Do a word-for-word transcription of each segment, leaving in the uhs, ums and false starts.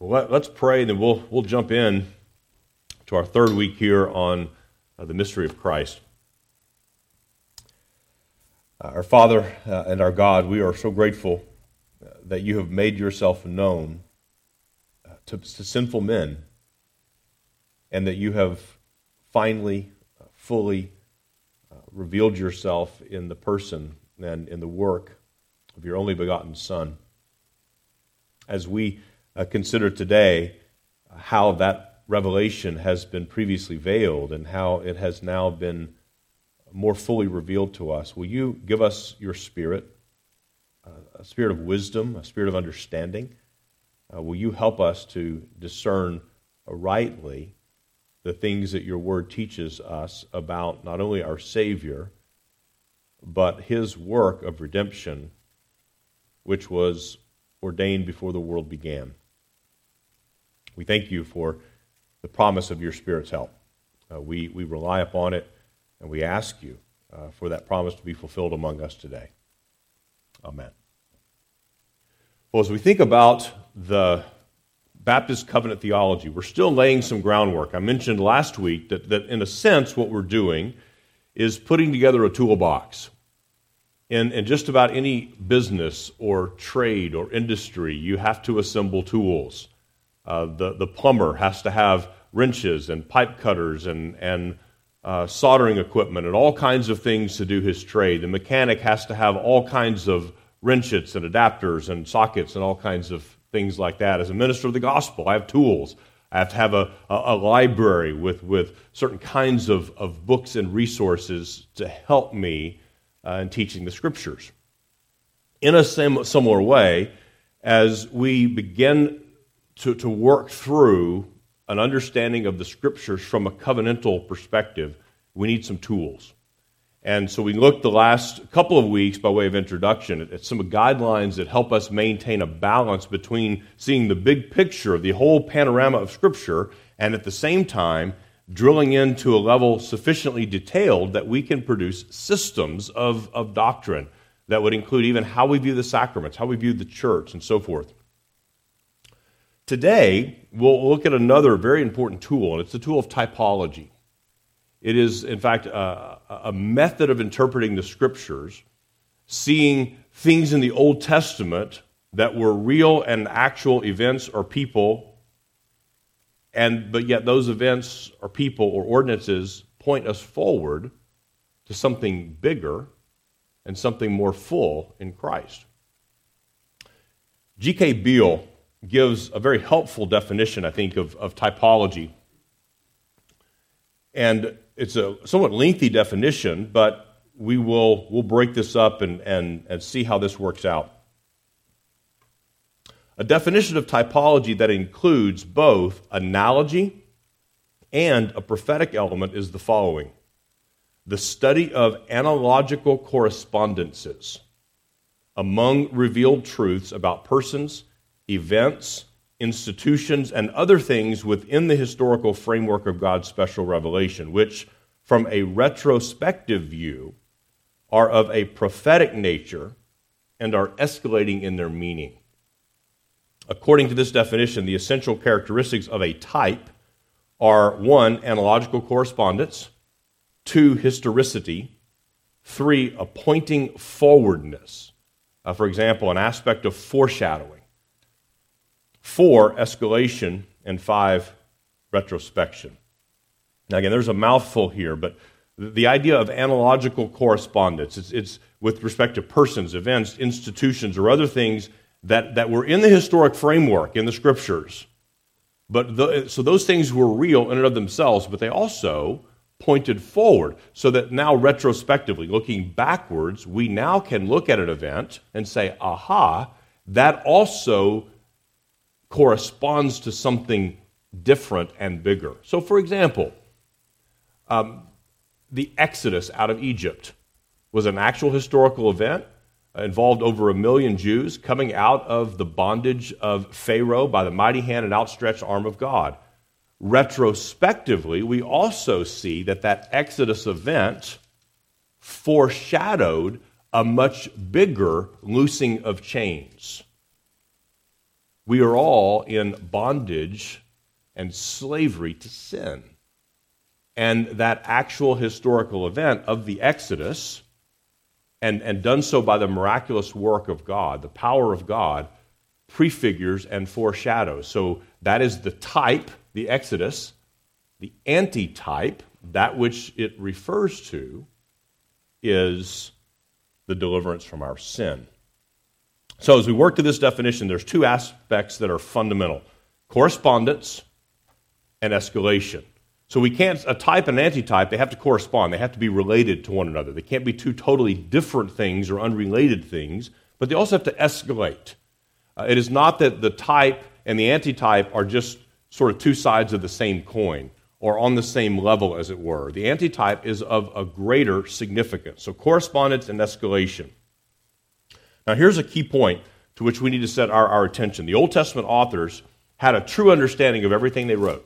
Well, let, let's pray, and then we'll we'll jump in to our third week here on uh, the mystery of Christ. Uh, our Father uh, and our God, we are so grateful uh, that you have made yourself known uh, to, to sinful men, and that you have finally, uh, fully uh, revealed yourself in the person and in the work of your only begotten Son. As we uh, consider today uh, how that revelation has been previously veiled and how it has now been more fully revealed to us, will you give us your Spirit, uh, a spirit of wisdom, a spirit of understanding? Uh, will you help us to discern rightly the things that your Word teaches us about not only our Savior, but His work of redemption, which was ordained before the world began. We thank you for the promise of your Spirit's help. Uh, we, we rely upon it, and we ask you uh, for that promise to be fulfilled among us today. Amen. Well, as we think about the Baptist covenant theology, we're still laying some groundwork. I mentioned last week that, that in a sense what we're doing is putting together a toolbox. In, in just about any business or trade or industry, you have to assemble tools. Uh, the, the plumber has to have wrenches and pipe cutters and, and uh, soldering equipment and all kinds of things to do his trade. The mechanic has to have all kinds of wrenches and adapters and sockets and all kinds of things like that. As a minister of the gospel, I have tools. I have to have a, a, a library with, with certain kinds of, of books and resources to help me uh, in teaching the Scriptures. In a sim- similar way, as we begin to, to work through an understanding of the Scriptures from a covenantal perspective, we need some tools. And so we looked the last couple of weeks, by way of introduction, at some guidelines that help us maintain a balance between seeing the big picture of the whole panorama of Scripture and at the same time drilling into a level sufficiently detailed that we can produce systems of, of doctrine that would include even how we view the sacraments, how we view the church, and so forth. Today, we'll look at another very important tool, and it's the tool of typology. It is, in fact, a, a method of interpreting the Scriptures, seeing things in the Old Testament that were real and actual events or people, and but yet those events or people or ordinances point us forward to something bigger and something more full in Christ. G K Beale gives a very helpful definition, I think, of, of typology. And it's a somewhat lengthy definition, but we will we'll break this up and, and, and see how this works out. A definition of typology that includes both analogy and a prophetic element is the following: the study of analogical correspondences among revealed truths about persons, events, institutions, and other things within the historical framework of God's special revelation, which, from a retrospective view, are of a prophetic nature and are escalating in their meaning. According to this definition, the essential characteristics of a type are, one, analogical correspondence, two, historicity, three, a pointing forwardness, uh, for example, an aspect of foreshadowing, four, escalation, and five, retrospection. Now again, there's a mouthful here, but the idea of analogical correspondence, it's, it's with respect to persons, events, institutions, or other things that, that were in the historic framework in the Scriptures. But the, so those things were real in and of themselves, but they also pointed forward, so that now retrospectively, looking backwards, we now can look at an event and say, aha, that also corresponds to something different and bigger. So, for example, um, the Exodus out of Egypt was an actual historical event, uh, involved over a million Jews coming out of the bondage of Pharaoh by the mighty hand and outstretched arm of God. Retrospectively, we also see that that Exodus event foreshadowed a much bigger loosing of chains. We are all in bondage and slavery to sin. And that actual historical event of the Exodus, and, and done so by the miraculous work of God, the power of God, prefigures and foreshadows. So that is the type, the Exodus. The antitype, that which it refers to, is the deliverance from our sin. So as we work to this definition, there's two aspects that are fundamental: correspondence and escalation. So we can't, a type and an antitype, they have to correspond. They have to be related to one another. They can't be two totally different things or unrelated things, but they also have to escalate. Uh, it is not that the type and the antitype are just sort of two sides of the same coin, or on the same level, as it were. The antitype is of a greater significance. So correspondence and escalation. Now here's a key point to which we need to set our, our attention. The Old Testament authors had a true understanding of everything they wrote,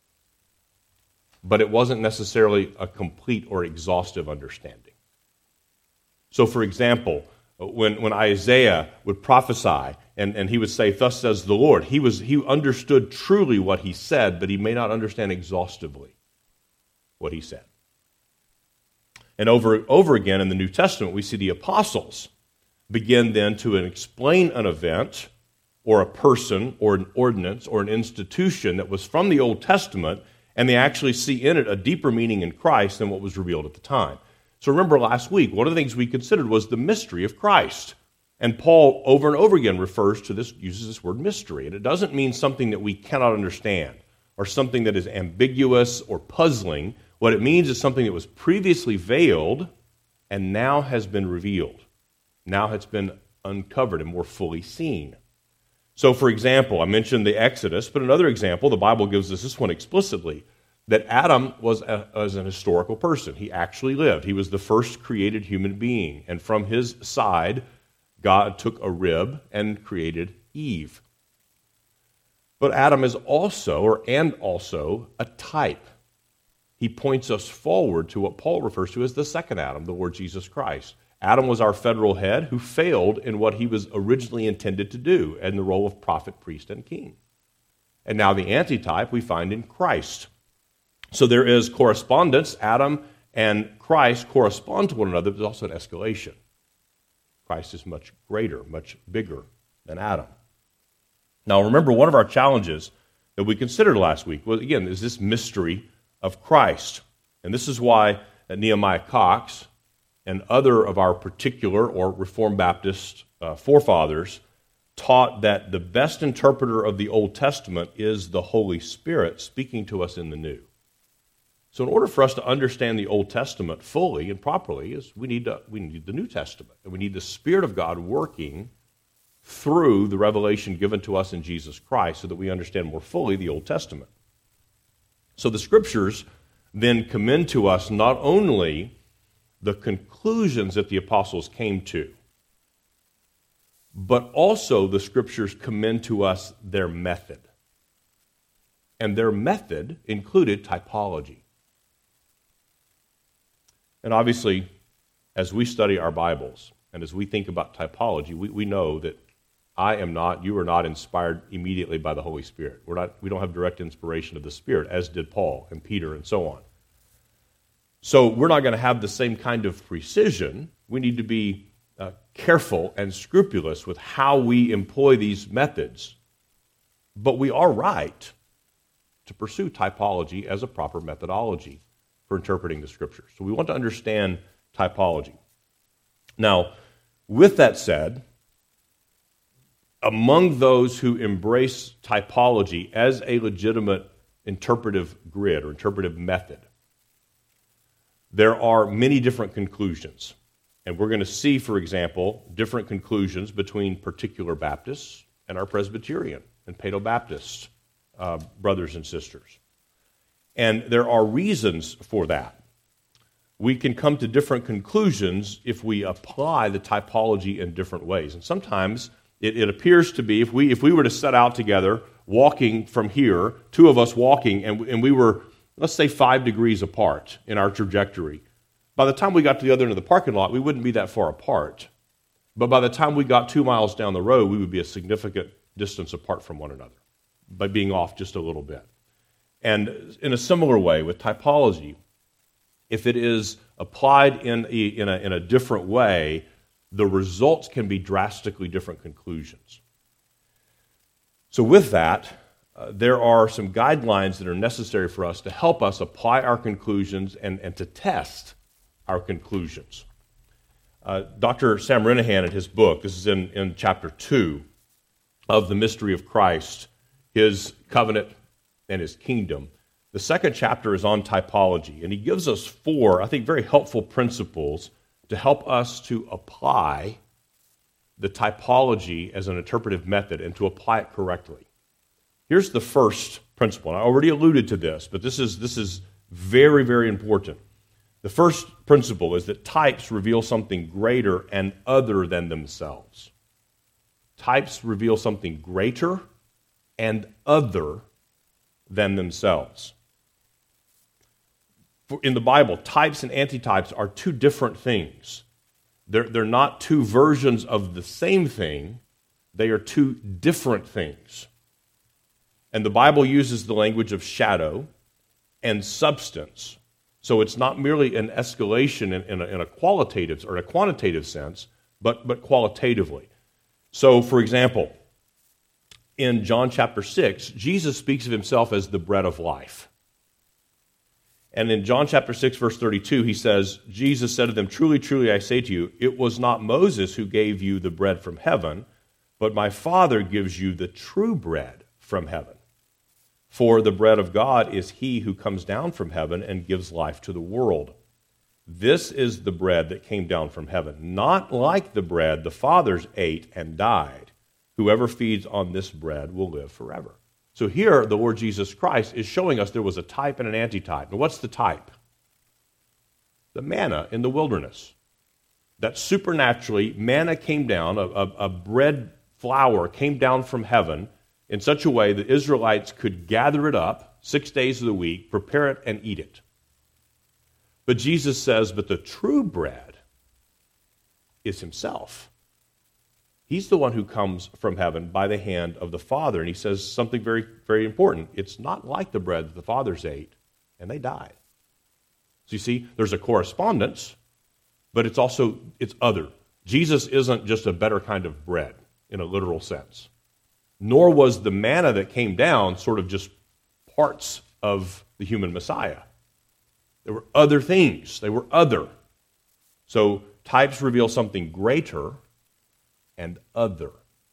but it wasn't necessarily a complete or exhaustive understanding. So for example, when, when Isaiah would prophesy, and, and he would say, "Thus says the Lord," he was he understood truly what he said, but he may not understand exhaustively what he said. And over over again in the New Testament, we see the apostles begin then to explain an event or a person or an ordinance or an institution that was from the Old Testament, and they actually see in it a deeper meaning in Christ than what was revealed at the time. So remember last week, one of the things we considered was the mystery of Christ. And Paul over and over again refers to this, uses this word mystery. And it doesn't mean something that we cannot understand or something that is ambiguous or puzzling. What it means is something that was previously veiled and now has been revealed. Now has been uncovered and more fully seen. So for example, I mentioned the Exodus, but another example, the Bible gives us this one explicitly, that Adam was, a, was an historical person. He actually lived. He was the first created human being. And from his side, God took a rib and created Eve. But Adam is also, or and also, a type. He points us forward to what Paul refers to as the second Adam, the Lord Jesus Christ. Adam was our federal head who failed in what he was originally intended to do, in the role of prophet, priest, and king. And now the antitype we find in Christ. So there is correspondence. Adam and Christ correspond to one another, but there's also an escalation. Christ is much greater, much bigger than Adam. Now remember, one of our challenges that we considered last week was, again, is this mystery of Christ. And this is why Nehemiah Cox and other of our particular or Reformed Baptist uh, forefathers taught that the best interpreter of the Old Testament is the Holy Spirit speaking to us in the New. So in order for us to understand the Old Testament fully and properly, is we need to, we need the New Testament. And we need the Spirit of God working through the revelation given to us in Jesus Christ so that we understand more fully the Old Testament. So the Scriptures then commend to us not only the conclusions that the apostles came to, but also the Scriptures commend to us their method. And their method included typology. And obviously, as we study our Bibles and as we think about typology, we, we know that I am not, you are not inspired immediately by the Holy Spirit. We're not, we don't have direct inspiration of the Spirit, as did Paul and Peter and so on. So we're not going to have the same kind of precision. We need to be uh, careful and scrupulous with how we employ these methods. But we are right to pursue typology as a proper methodology for interpreting the Scriptures. So we want to understand typology. Now, with that said, among those who embrace typology as a legitimate interpretive grid or interpretive method, there are many different conclusions. And we're going to see, for example, different conclusions between particular Baptists and our Presbyterian and Paedo-Baptist uh, brothers and sisters. And there are reasons for that. We can come to different conclusions if we apply the typology in different ways. And sometimes it, it appears to be, if we if we were to set out together, walking from here, two of us walking, and, and we were, let's say, five degrees apart in our trajectory, by the time we got to the other end of the parking lot, we wouldn't be that far apart. But by the time we got two miles down the road, we would be a significant distance apart from one another by being off just a little bit. And in a similar way with typology, if it is applied in a, in a, in a different way, the results can be drastically different conclusions. So with that, uh, there are some guidelines that are necessary for us to help us apply our conclusions and, and to test our conclusions. Uh, Doctor Sam Renihan, in his book, this is in, in chapter two of The Mystery of Christ, His Covenant and His Kingdom. The second chapter is on typology, and he gives us four, I think, very helpful principles to help us to apply the typology as an interpretive method and to apply it correctly. Here's the first principle, and I already alluded to this, but this is, this is very, very important. The first principle is that types reveal something greater and other than themselves. Types reveal something greater and other than themselves. In the Bible, types and antitypes are two different things. They're, they're not two versions of the same thing. They are two different things. And the Bible uses the language of shadow and substance. So it's not merely an escalation in, in, a, in a qualitative or a quantitative sense, but, but qualitatively. So, for example, in John chapter six, Jesus speaks of himself as the bread of life. And in John chapter six, verse thirty-two, he says, Jesus said to them, "Truly, truly, I say to you, it was not Moses who gave you the bread from heaven, but my Father gives you the true bread from heaven. For the bread of God is he who comes down from heaven and gives life to the world. This is the bread that came down from heaven, not like the bread the fathers ate and died. Whoever feeds on this bread will live forever." So here, the Lord Jesus Christ is showing us there was a type and an antitype. And what's the type? The manna in the wilderness. That supernaturally, manna came down, a, a, a bread flour came down from heaven in such a way that Israelites could gather it up six days of the week, prepare it, and eat it. But Jesus says, but the true bread is himself. He's the one who comes from heaven by the hand of the Father. And he says something very, very important. It's not like the bread that the fathers ate, and they died. So you see, there's a correspondence, but it's also, it's other. Jesus isn't just a better kind of bread in a literal sense. Nor was the manna that came down sort of just parts of the human Messiah. There were other things. They were other. So types reveal something greater and other.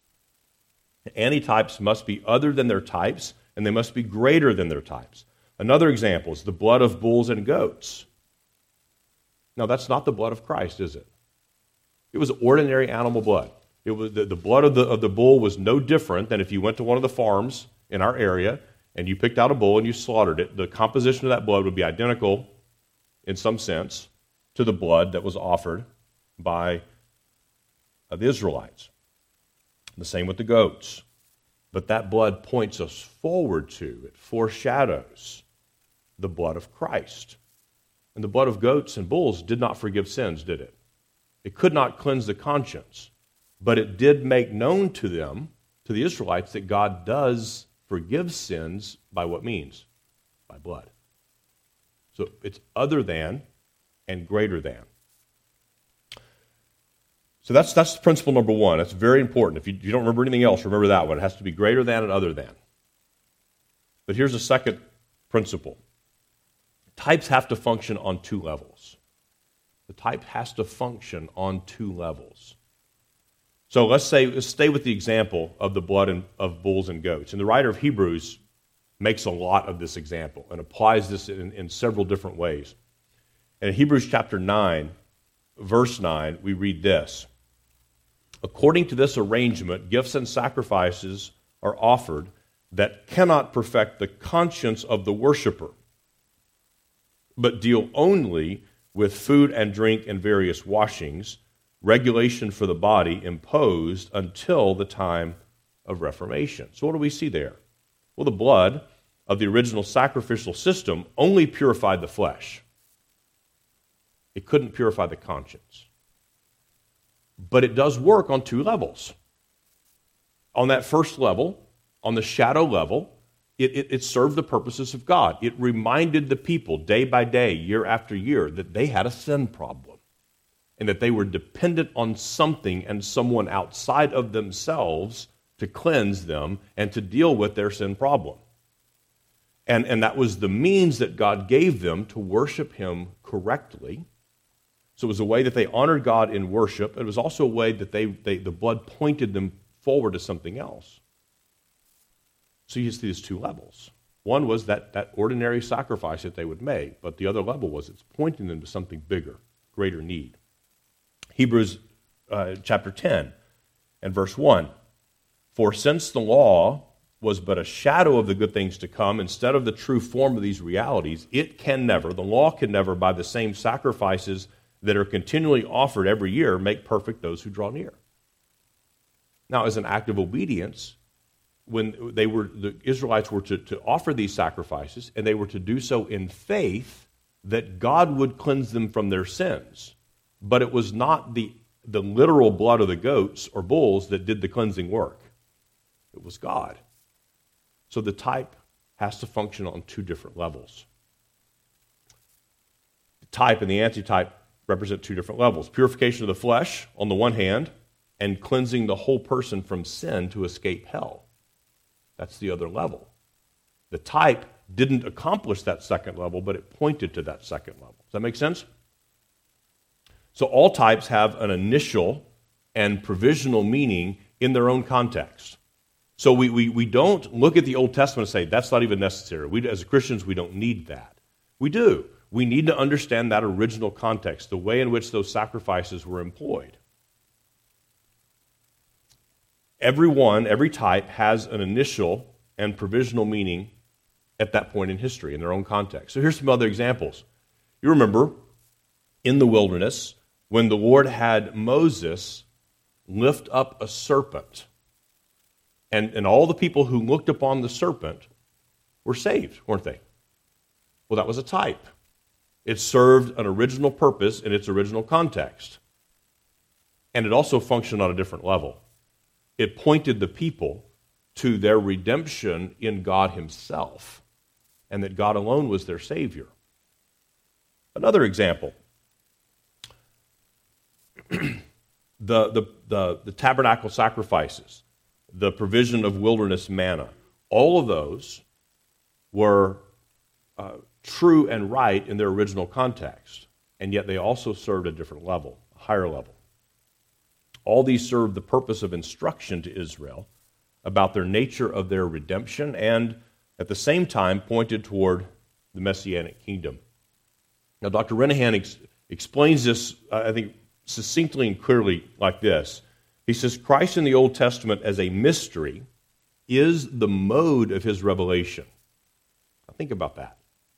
Antitypes must be other than their types, and they must be greater than their types. Another example is the blood of bulls and goats. Now, that's not the blood of Christ, is it? It was ordinary animal blood. It was the, the blood of the, of the bull was no different than if you went to one of the farms in our area and you picked out a bull and you slaughtered it. The composition of that blood would be identical, in some sense, to the blood that was offered by uh, the Israelites. The same with the goats. But that blood points us forward to, it foreshadows the blood of Christ. And the blood of goats and bulls did not forgive sins, did it? It could not cleanse the conscience, but it did make known to them, to the Israelites, that God does forgive sins by what means? By blood. So it's other than and greater than. So that's that's principle number one. That's very important. If you, you don't remember anything else, remember that one. It has to be greater than and other than. But here's a second principle. Types have to function on two levels. The type has to function on two levels. So let's say, let's stay with the example of the blood and, of bulls and goats. And the writer of Hebrews makes a lot of this example and applies this in, in several different ways. And in Hebrews chapter nine, verse nine, we read this. According to this arrangement, gifts and sacrifices are offered that cannot perfect the conscience of the worshiper, but deal only with food and drink and various washings, regulation for the body imposed until the time of Reformation. So what do we see there? Well, the blood of the original sacrificial system only purified the flesh. It couldn't purify the conscience. But it does work on two levels. On that first level, on the shadow level, it, it, it served the purposes of God. It reminded the people day by day, year after year, that they had a sin problem and that they were dependent on something and someone outside of themselves to cleanse them and to deal with their sin problem. And, and that was the means that God gave them to worship him correctly. So it was a way that they honored God in worship. It was also a way that they, they the blood pointed them forward to something else. So you see these two levels. One was that, that ordinary sacrifice that they would make, but the other level was it's pointing them to something bigger, greater need. Hebrews uh, chapter ten and verse one. For since the law was but a shadow of the good things to come, instead of the true form of these realities, it can never, the law can never, by the same sacrifices that are continually offered every year, make perfect those who draw near. Now, as an act of obedience, when they were the Israelites were to, to offer these sacrifices, and they were to do so in faith that God would cleanse them from their sins. But it was not the, the literal blood of the goats or bulls that did the cleansing work. It was God. So the type has to function on two different levels. The type and the antitype represent two different levels. Purification of the flesh on the one hand, and cleansing the whole person from sin to escape hell. That's the other level. The type didn't accomplish that second level, but it pointed to that second level. Does that make sense? So all types have an initial and provisional meaning in their own context. So we, we, we don't look at the Old Testament and say, that's not even necessary. We, as Christians, we don't need that. We do. We need to understand that original context, the way in which those sacrifices were employed. Every one, every type has an initial and provisional meaning at that point in history, in their own context. So here's some other examples. You remember, in the wilderness, when the Lord had Moses lift up a serpent, and, and all the people who looked upon the serpent were saved, weren't they? Well, that was a type. It served an original purpose in its original context. And it also functioned on a different level. It pointed the people to their redemption in God himself, and that God alone was their Savior. Another example, the, the, the, the tabernacle sacrifices, the provision of wilderness manna, all of those were uh, true and right in their original context, and yet they also served a different level, a higher level. All these served the purpose of instruction to Israel about their nature of their redemption, and at the same time pointed toward the Messianic kingdom. Now, Doctor Renahan ex- explains this, uh, I think, succinctly and clearly like this. He says, Christ in the Old Testament as a mystery is the mode of his revelation. Now, think about that.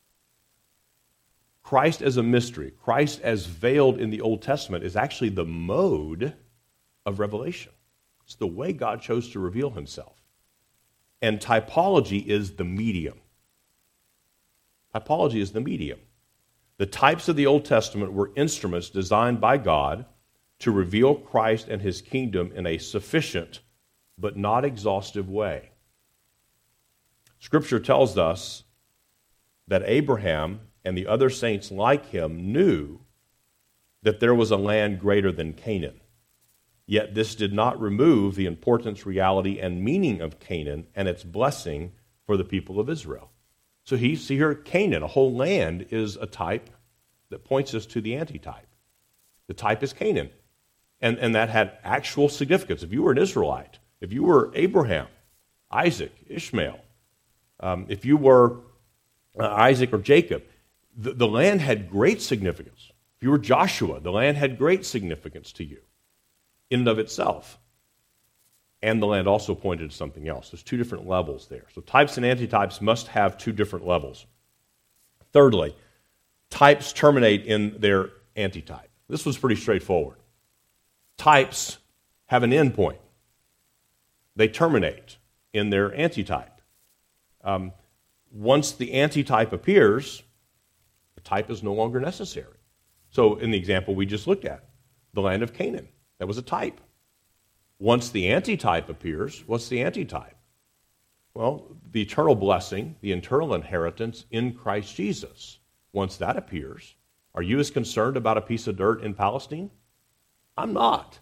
Christ as a mystery, Christ as veiled in the Old Testament is actually the mode of revelation. It's the way God chose to reveal himself. And typology is the medium. Typology is the medium. The types of the Old Testament were instruments designed by God to reveal Christ and his kingdom in a sufficient but not exhaustive way. Scripture tells us that Abraham and the other saints like him knew that there was a land greater than Canaan. Yet this did not remove the importance, reality, and meaning of Canaan and its blessing for the people of Israel. So he, see here, Canaan, a whole land, is a type that points us to the antitype. The type is Canaan. And, and that had actual significance. If you were an Israelite, if you were Abraham, Isaac, Ishmael, um, if you were uh, Isaac or Jacob, the, the land had great significance. If you were Joshua, the land had great significance to you in and of itself. And the land also pointed to something else. There's two different levels there. So types and antitypes must have two different levels. Thirdly, types terminate in their antitype. This was pretty straightforward. Types have an end point. They terminate in their antitype. Um, once the antitype appears, the type is no longer necessary. So in the example we just looked at, the land of Canaan, that was a type. Once the antitype appears, what's the antitype? Well, the eternal blessing, the eternal inheritance in Christ Jesus. Once that appears, are you as concerned about a piece of dirt in Palestine? I'm not.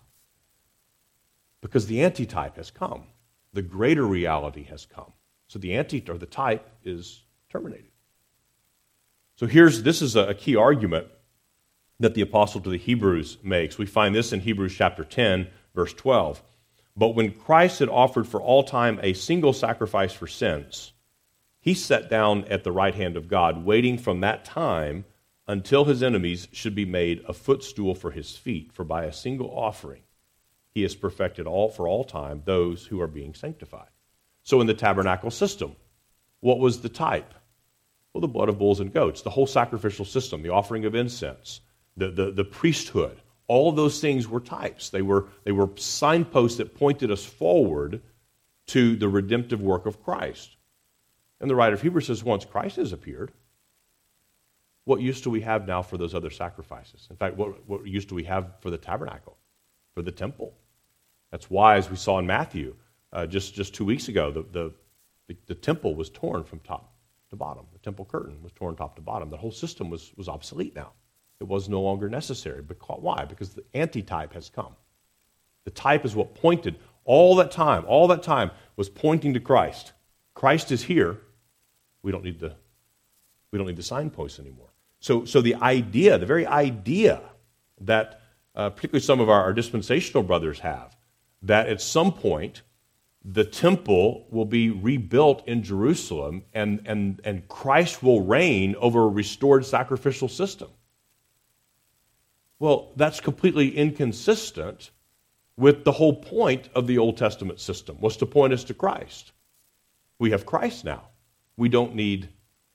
Because the antitype has come. The greater reality has come. So the anti or the type is terminated. So here's this is a key argument that the apostle to the Hebrews makes. We find this in Hebrews chapter ten, verse twelve. But when Christ had offered for all time a single sacrifice for sins, he sat down at the right hand of God, waiting from that time until his enemies should be made a footstool for his feet. For by a single offering he has perfected all for all time those who are being sanctified. So in the tabernacle system, what was the type? Well, the blood of bulls and goats, the whole sacrificial system, the offering of incense, the, the, the priesthood, all of those things were types. They were, they were signposts that pointed us forward to the redemptive work of Christ. And the writer of Hebrews says, once Christ has appeared, what use do we have now for those other sacrifices? In fact, what, what use do we have for the tabernacle, for the temple? That's why, as we saw in Matthew, uh, just, just two weeks ago, the, the, the, the temple was torn from top to bottom. The temple curtain was torn top to bottom. The whole system was, was obsolete now. It was no longer necessary. Because, why? Because the antitype has come. The type is what pointed all that time, all that time was pointing to Christ. Christ is here. We don't need the, we don't need the signposts anymore. So, so the idea, the very idea that uh, particularly some of our, our dispensational brothers have, that at some point the temple will be rebuilt in Jerusalem and, and, and Christ will reign over a restored sacrificial system. Well, that's completely inconsistent with the whole point of the Old Testament system, was to point us to Christ. We have Christ now. We don't need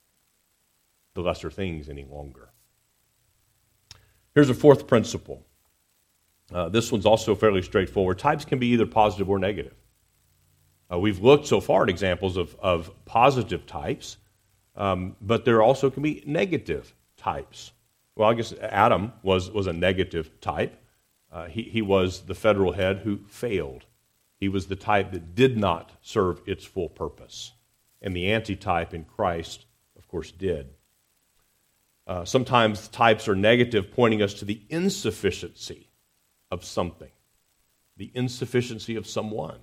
the lesser things any longer. Here's a fourth principle. Uh, this one's also fairly straightforward. Types can be either positive or negative. Uh, we've looked so far at examples of, of positive types, um, but there also can be negative types. Well, I guess Adam was, was a negative type. Uh, he, he was the federal head who failed. He was the type that did not serve its full purpose. And the antitype in Christ, of course, did. Uh, sometimes types are negative, pointing us to the insufficiency of something, the insufficiency of someone.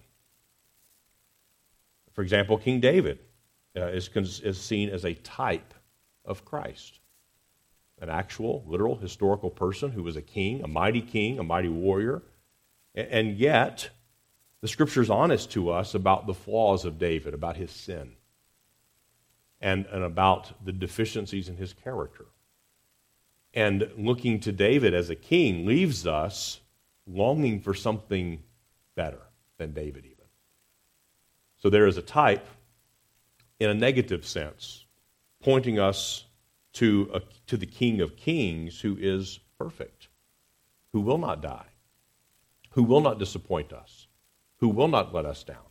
For example, King David uh, is, is seen as a type of Christ, an actual, literal, historical person who was a king, a mighty king, a mighty warrior, and, and yet the Scripture is honest to us about the flaws of David, about his sin, and, and about the deficiencies in his character. And looking to David as a king leaves us longing for something better than David even. So there is a type in a negative sense, pointing us to, a, to the King of Kings who is perfect, who will not die, who will not disappoint us, who will not let us down.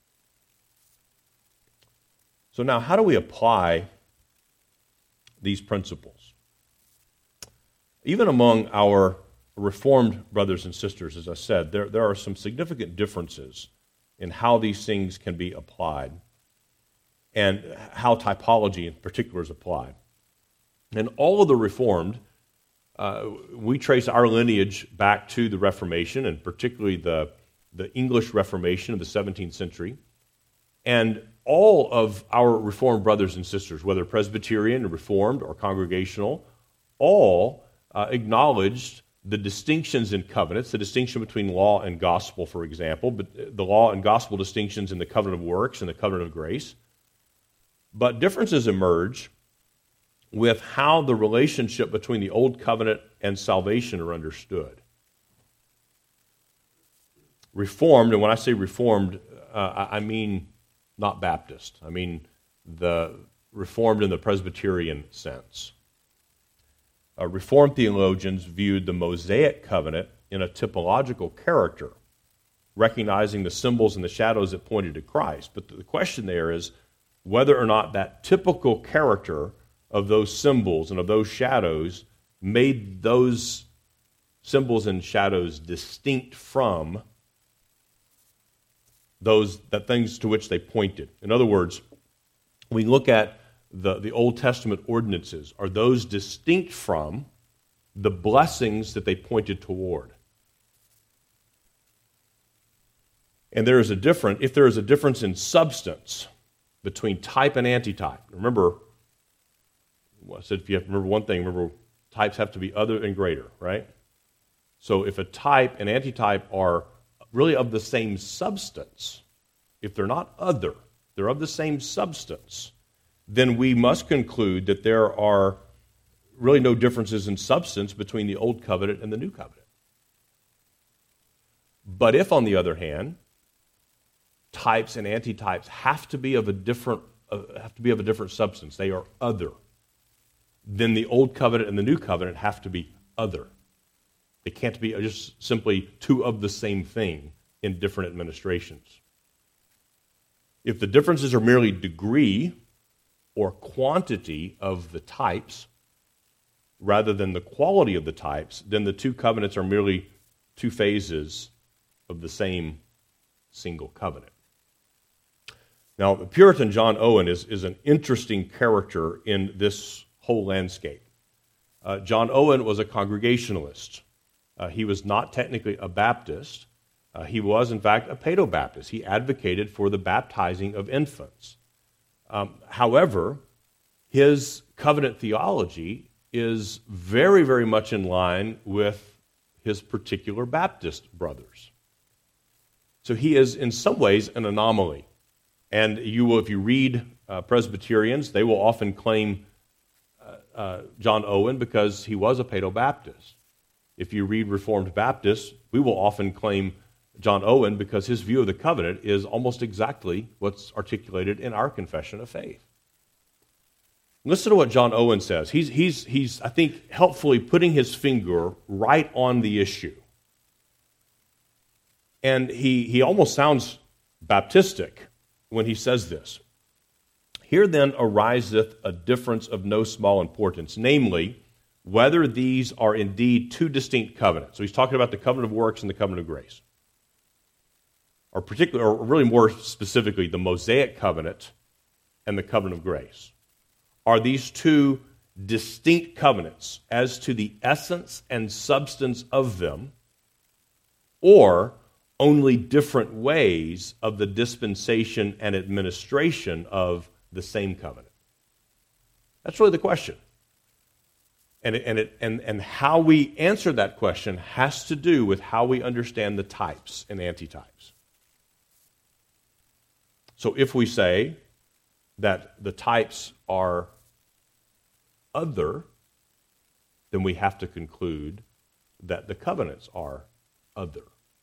So now, how do we apply these principles? Even among our Reformed brothers and sisters, as I said, there, there are some significant differences in how these things can be applied and how typology in particular is applied. And all of the Reformed, uh, we trace our lineage back to the Reformation, and particularly the, the English Reformation of the seventeenth century. And all of our Reformed brothers and sisters, whether Presbyterian, Reformed, or Congregational, all uh, acknowledged the distinctions in covenants, the distinction between law and gospel, for example, but the law and gospel distinctions in the covenant of works and the covenant of grace. But differences emerge with how the relationship between the old covenant and salvation are understood. Reformed, and when I say Reformed, uh, I mean not Baptist. I mean the Reformed in the Presbyterian sense. Uh, Reformed theologians viewed the Mosaic covenant in a typological character, recognizing the symbols and the shadows that pointed to Christ. But the question there is whether or not that typical character of those symbols and of those shadows made those symbols and shadows distinct from those that things to which they pointed. In other words, we look at the, the Old Testament ordinances. Are those distinct from the blessings that they pointed toward? And there is a difference, if there is a difference in substance between type and antitype. Remember, I said if you have to remember one thing, remember types have to be other and greater, right? So if a type and antitype are really of the same substance, if they're not other, they're of the same substance, then we must conclude that there are really no differences in substance between the Old Covenant and the New Covenant. But if, on the other hand, types and antitypes have to be of a different uh, have to be of a different substance, they are other, then the Old Covenant and the New Covenant have to be other. They can't be just simply two of the same thing in different administrations. If the differences are merely degree or quantity of the types rather than the quality of the types, then the two covenants are merely two phases of the same single covenant. Now, the Puritan John Owen is, is an interesting character in this whole landscape. Uh, John Owen was a Congregationalist. Uh, he was not technically a Baptist. Uh, he was, in fact, a Paedo-Baptist. He advocated for the baptizing of infants. Um, however, his covenant theology is very, very much in line with his particular Baptist brothers. So he is, in some ways, an anomaly. And you will, if you read uh, Presbyterians, they will often claim uh, uh, John Owen because he was a Paedo-Baptist. If you read Reformed Baptists, we will often claim John Owen because his view of the covenant is almost exactly what's articulated in our confession of faith. Listen to what John Owen says. He's, he's, he's, I think, helpfully putting his finger right on the issue. And he, he almost sounds Baptistic when he says this. Here then ariseth a difference of no small importance, namely, whether these are indeed two distinct covenants. So he's talking about the covenant of works and the covenant of grace. Or particularly, or really more specifically, the Mosaic covenant and the covenant of grace. Are these two distinct covenants as to the essence and substance of them, or only different ways of the dispensation and administration of the same covenant? That's really the question. And, it, and, it, and, and how we answer that question has to do with how we understand the types and antitypes. So if we say that the types are other, then we have to conclude that the covenants are other.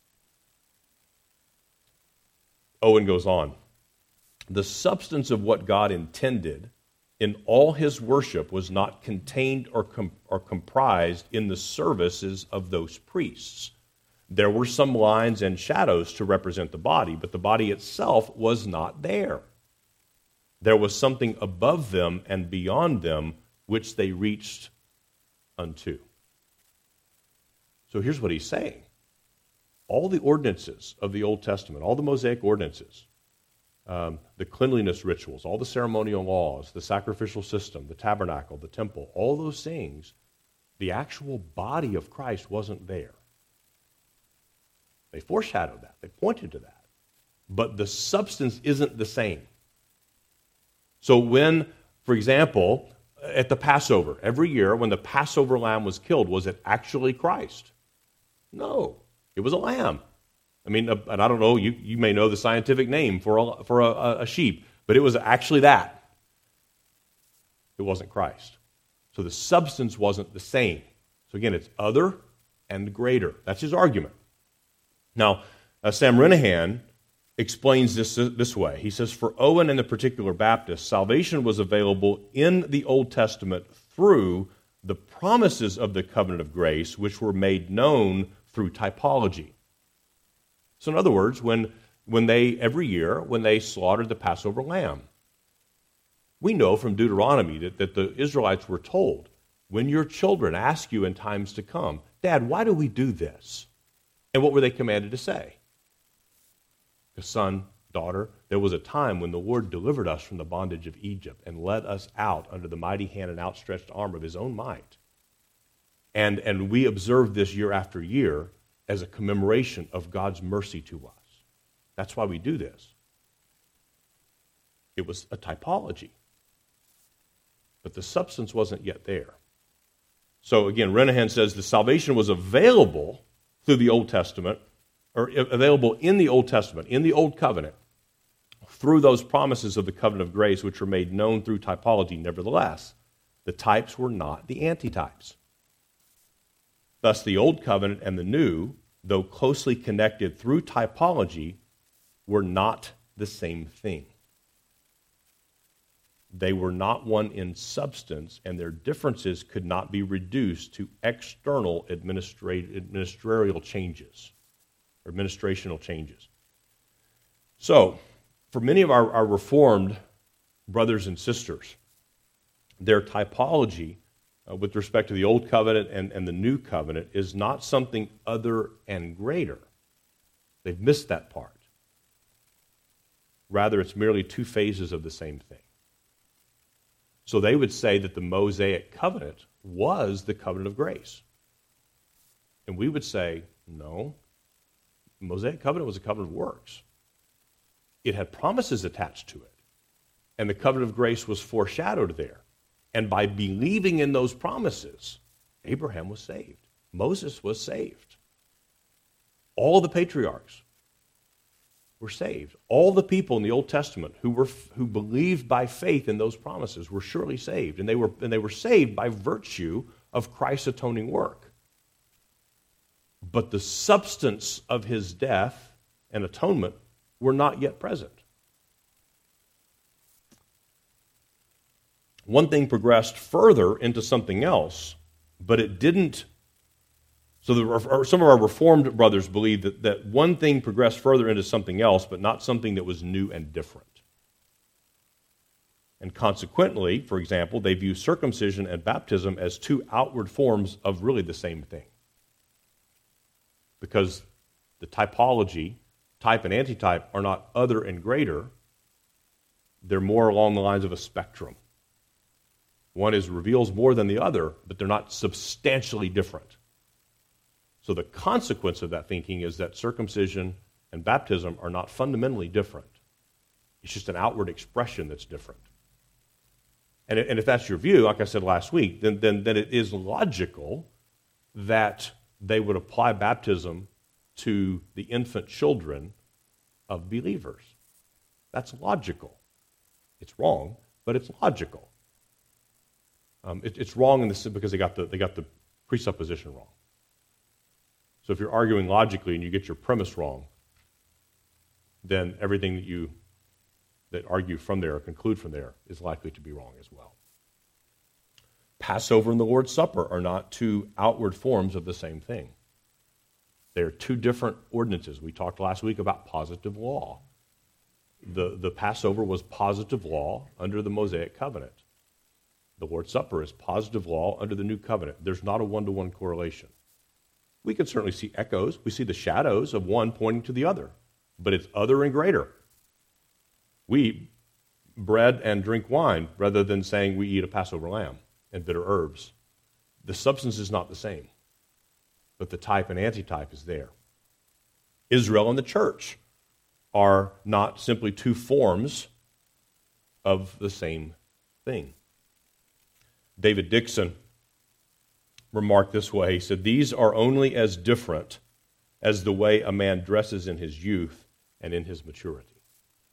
Owen goes on. The substance of what God intended in all his worship was not contained or, com- or comprised in the services of those priests. There were some lines and shadows to represent the body, but the body itself was not there. There was something above them and beyond them which they reached unto. So here's what he's saying. All the ordinances of the Old Testament, all the Mosaic ordinances, um, the cleanliness rituals, all the ceremonial laws, the sacrificial system, the tabernacle, the temple, all those things, the actual body of Christ wasn't there. They foreshadowed that. They pointed to that. But the substance isn't the same. So when, for example, at the Passover, every year when the Passover lamb was killed, was it actually Christ? No. It was a lamb. I mean, and I don't know, you, you may know the scientific name for a, for a, a sheep, but it was actually that. It wasn't Christ. So the substance wasn't the same. So again, it's other and greater. That's his argument. Now, uh, Sam Renahan explains this this way. He says, for Owen and the particular Baptist, salvation was available in the Old Testament through the promises of the covenant of grace, which were made known through typology. So in other words, when, when they, every year, when they slaughtered the Passover lamb, we know from Deuteronomy that, that the Israelites were told, when your children ask you in times to come, Dad, why do we do this? And what were they commanded to say? a son, daughter. There was a time when the Lord delivered us from the bondage of Egypt and led us out under the mighty hand and outstretched arm of his own might. And, and we observe this year after year as a commemoration of God's mercy to us. That's why we do this. It was a typology. But the substance wasn't yet there. So again, Renahan says the salvation was available through the Old Testament, or available in the Old Testament, in the Old Covenant, through those promises of the covenant of grace which were made known through typology. Nevertheless, the types were not the antitypes. Thus, the Old Covenant and the New, though closely connected through typology, were not the same thing. They were not one in substance, and their differences could not be reduced to external administrat- administrative changes, or administrational changes. So, for many of our, our Reformed brothers and sisters, their typology uh, with respect to the Old Covenant and, and the New Covenant is not something other and greater. They've missed that part. Rather, it's merely two phases of the same thing. So they would say that the Mosaic covenant was the covenant of grace. And we would say, no, the Mosaic covenant was a covenant of works. It had promises attached to it. And the covenant of grace was foreshadowed there. And by believing in those promises, Abraham was saved. Moses was saved. All the patriarchs were saved. All the people in the Old Testament who were who believed by faith in those promises were surely saved, and they were and they were saved by virtue of Christ's atoning work. But the substance of his death and atonement were not yet present. One thing progressed further into something else, but it didn't. So the, some of our Reformed brothers believe that, that one thing progressed further into something else, but not something that was new and different. And consequently, for example, they view circumcision and baptism as two outward forms of really the same thing. Because the typology, type and antitype, are not other and greater. They're more along the lines of a spectrum. One is reveals more than the other, but they're not substantially different. So the consequence of that thinking is that circumcision and baptism are not fundamentally different. It's just an outward expression that's different. And, and if that's your view, like I said last week, then, then, then it is logical that they would apply baptism to the infant children of believers. That's logical. It's wrong, but it's logical. Um, it, it's wrong in this because they got the they got the presupposition wrong. So if you're arguing logically and you get your premise wrong, then everything that you that argue from there or conclude from there is likely to be wrong as well. Passover and the Lord's Supper are not two outward forms of the same thing. They're two different ordinances. We talked last week about positive law. The, the Passover was positive law under the Mosaic covenant. The Lord's Supper is positive law under the New Covenant. There's not a one-to-one correlation. We can certainly see echoes. We see the shadows of one pointing to the other, but it's other and greater. We eat bread and drink wine rather than saying we eat a Passover lamb and bitter herbs. The substance is not the same, but the type and antitype is there. Israel and the church are not simply two forms of the same thing. David Dixon remarked this way. He said, "These are only as different as the way a man dresses in his youth and in his maturity."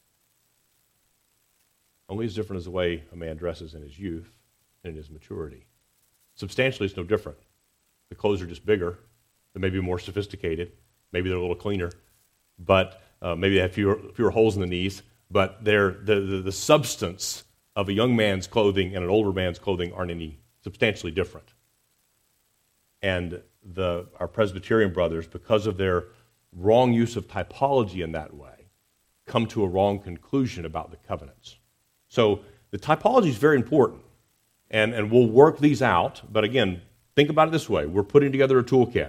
Only as different as the way a man dresses in his youth and in his maturity. Substantially, it's no different. The clothes are just bigger. They may be more sophisticated. Maybe they're a little cleaner. But uh, maybe they have fewer, fewer holes in the knees. But they're, the, the, the substance of a young man's clothing and an older man's clothing aren't any substantially different. And the, our Presbyterian brothers, because of their wrong use of typology in that way, come to a wrong conclusion about the covenants. So the typology is very important, and, and we'll work these out. But again, think about it this way. We're putting together a toolkit.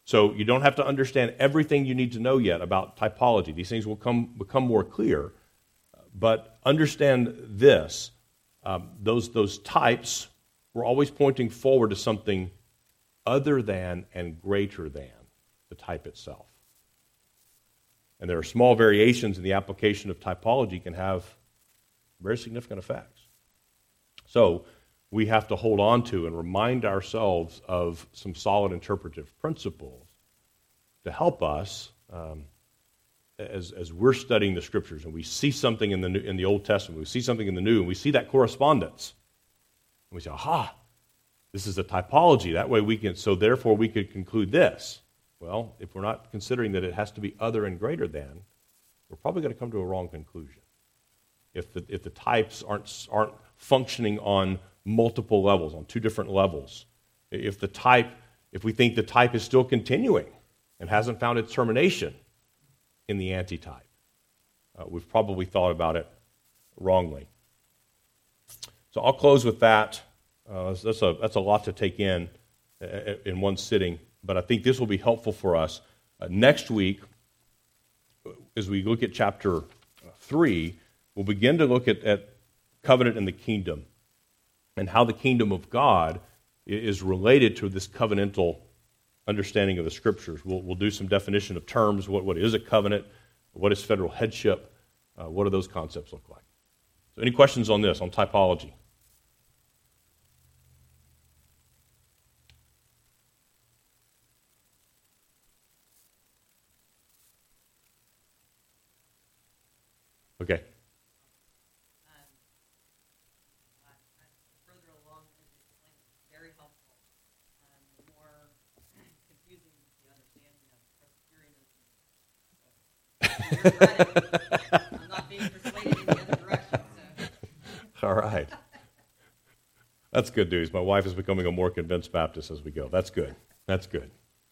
So you don't have to understand everything you need to know yet about typology. These things will come become more clear. But understand this. Um, those, those types were always pointing forward to something other than and greater than the type itself. And there are small variations in the application of typology can have very significant effects. So we have to hold on to and remind ourselves of some solid interpretive principles to help us um, as, as we're studying the Scriptures and we see something in the New, in the Old Testament, we see something in the New, and we see that correspondence. And we say, aha, this is a typology. That way we can, so therefore we could conclude this. Well, if we're not considering that it has to be other and greater than, we're probably going to come to a wrong conclusion. If the, if the types aren't, aren't functioning on multiple levels, on two different levels, if the type, if we think the type is still continuing and hasn't found its termination in the antitype, uh, we've probably thought about it wrongly. So I'll close with that. Uh, that's a that's a lot to take in uh, in one sitting, but I think this will be helpful for us. Uh, next week, as we look at chapter three, we'll begin to look at, at covenant and the kingdom and how the kingdom of God is related to this covenantal understanding of the Scriptures. We'll, we'll do some definition of terms. What, what is a covenant? What is federal headship? Uh, what do those concepts look like? So any questions on this, on typology? Okay. Um, I, I, the further along as you explain it, it's very helpful. Um, the more confusing the understanding of Presbyterianism. So, to your credit, I'm not being persuaded in the other direction. So. All right. That's good news. My wife is becoming a more convinced Baptist as we go. That's good. That's good.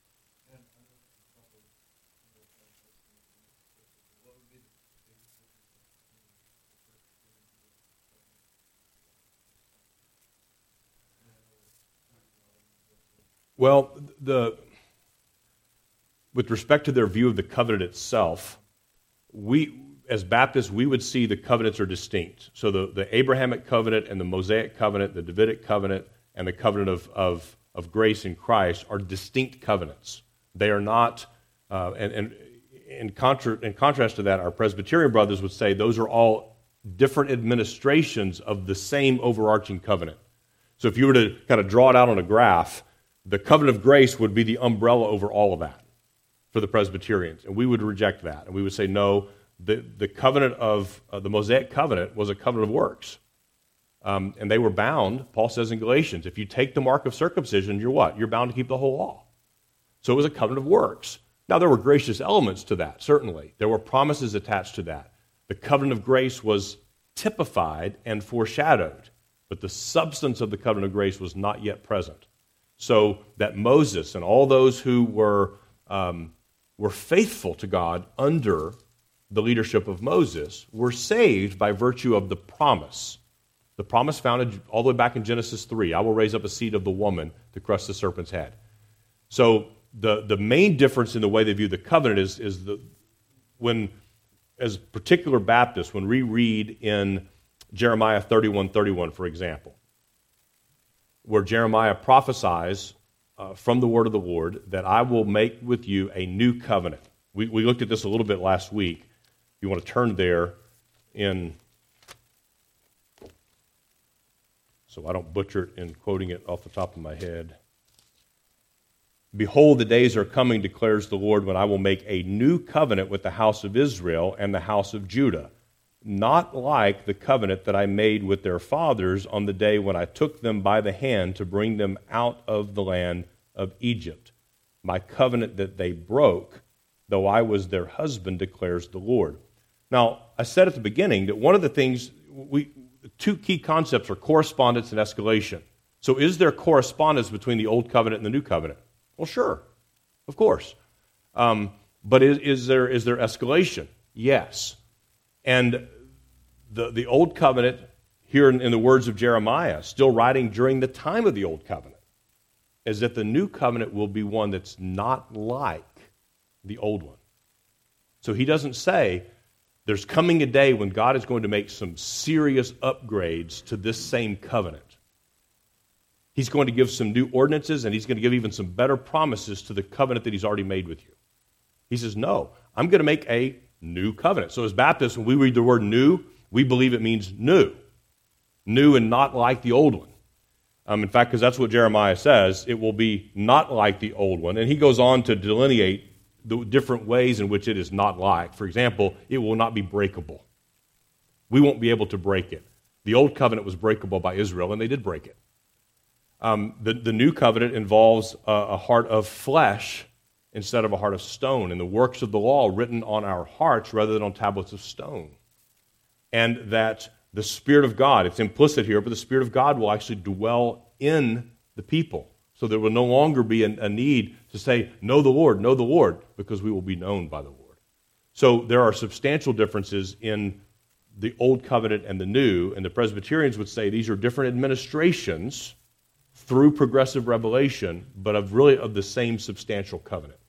Well, the with respect to their view of the covenant itself, we, as Baptists, we would see the covenants are distinct. So the, the Abrahamic covenant and the Mosaic covenant, the Davidic covenant, and the covenant of, of, of grace in Christ are distinct covenants. They are not, uh, and, and in, contra, in contrast to that, our Presbyterian brothers would say those are all different administrations of the same overarching covenant. So if you were to kind of draw it out on a graph, the covenant of grace would be the umbrella over all of that for the Presbyterians, and we would reject that. And we would say, no, the, the covenant of, uh, the Mosaic covenant was a covenant of works. Um, and they were bound, Paul says in Galatians, if you take the mark of circumcision, you're what? You're bound to keep the whole law. So it was a covenant of works. Now, there were gracious elements to that, certainly. There were promises attached to that. The covenant of grace was typified and foreshadowed, but the substance of the covenant of grace was not yet present. So that Moses and all those who were um, were faithful to God under the leadership of Moses were saved by virtue of the promise. The promise found all the way back in Genesis three, I will raise up a seed of the woman to crush the serpent's head. So the, the main difference in the way they view the covenant is, is the, when, as particular Baptists, when we read in Jeremiah thirty-one thirty-one, for example, where Jeremiah prophesies uh, from the word of the Lord that I will make with you a new covenant. We, we looked at this a little bit last week. If you want to turn there in, so I don't butcher it in quoting it off the top of my head. Behold, the days are coming, declares the Lord, when I will make a new covenant with the house of Israel and the house of Judah, not like the covenant that I made with their fathers on the day when I took them by the hand to bring them out of the land of Egypt. My covenant that they broke, though I was their husband, declares the Lord. Now, I said at the beginning that one of the things, we, two key concepts are correspondence and escalation. So is there correspondence between the Old Covenant and the New Covenant? Well, sure, of course. Um, but is, is there is there escalation? Yes. And the, the Old Covenant, here in, in the words of Jeremiah, still writing during the time of the Old Covenant. is that the new covenant will be one that's not like the old one. So he doesn't say there's coming a day when God is going to make some serious upgrades to this same covenant. He's going to give some new ordinances, and he's going to give even some better promises to the covenant that he's already made with you. He says, no, I'm going to make a new covenant. So as Baptists, when we read the word new, we believe it means new. New and not like the old one. Um, in fact, because that's what Jeremiah says, it will be not like the old one. And he goes on to delineate the different ways in which it is not like. For example, it will not be breakable. We won't be able to break it. The old covenant was breakable by Israel, and they did break it. Um, the, the new covenant involves a, a heart of flesh instead of a heart of stone, and the works of the law written on our hearts rather than on tablets of stone. And that the Spirit of God, it's implicit here, but the Spirit of God will actually dwell in the people. So there will no longer be a, a need to say, know the Lord, know the Lord, because we will be known by the Lord. So there are substantial differences in the Old Covenant and the New, and the Presbyterians would say these are different administrations through progressive revelation, but of really of the same substantial covenant.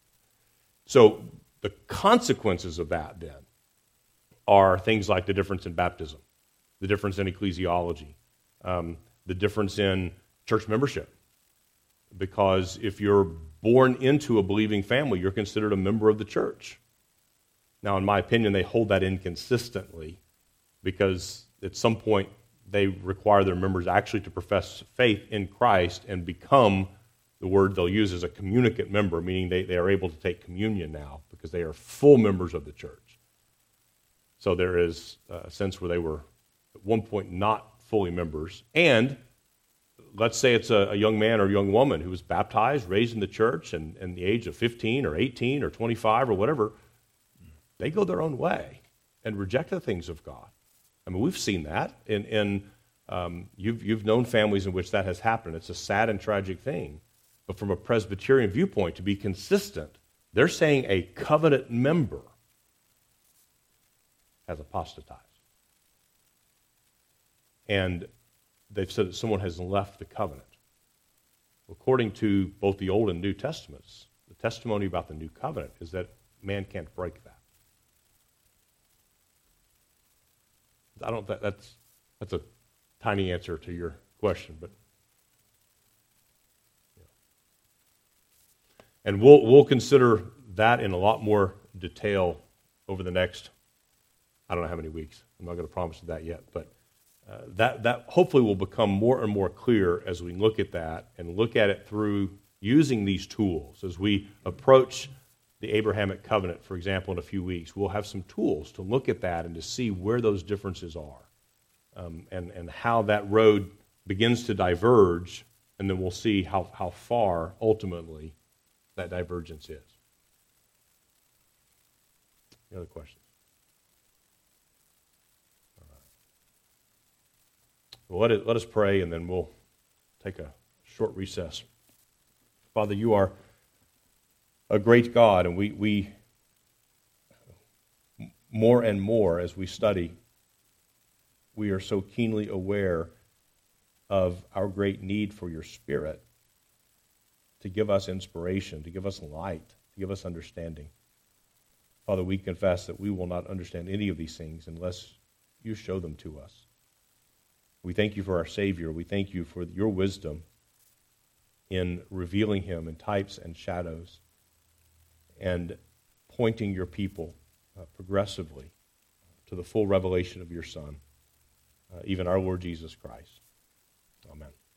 So the consequences of that, then, are things like the difference in baptism, the difference in ecclesiology, um, the difference in church membership. Because if you're born into a believing family, you're considered a member of the church. Now, in my opinion, they hold that inconsistently because at some point they require their members actually to profess faith in Christ and become, the word they'll use is a communicant member, meaning they, they are able to take communion now because they are full members of the church. So there is a sense where they were at one point not fully members. And let's say it's a, a young man or a young woman who was baptized, raised in the church, and in the age of fifteen or eighteen or twenty-five or whatever, they go their own way and reject the things of God. I mean, we've seen that. In, in um, you've, you've known families in which that has happened. It's a sad and tragic thing. But from a Presbyterian viewpoint, to be consistent, they're saying a covenant member has apostatized. And they've said that someone has left the covenant. According to both the Old and New Testaments, the testimony about the new covenant is that man can't break that. I don't think that's that's a tiny answer to your question, but yeah. And we'll we'll consider that in a lot more detail over the next, I don't know how many weeks. I'm not going to promise you that yet, but uh, that that hopefully will become more and more clear as we look at that and look at it through using these tools as we approach the Abrahamic covenant, for example, in a few weeks. We'll have some tools to look at that and to see where those differences are um, and, and how that road begins to diverge, and then we'll see how, how far, ultimately, that divergence is. Any other questions? All right. Well, let, it, let us pray, and then we'll take a short recess. Father, you are a great God, and we, we more and more as we study, we are so keenly aware of our great need for your Spirit to give us inspiration, to give us light, to give us understanding. Father, we confess that we will not understand any of these things unless you show them to us. We thank you for our Savior. We thank you for your wisdom in revealing him in types and shadows, and pointing your people uh, progressively to the full revelation of your Son, uh, even our Lord Jesus Christ. Amen.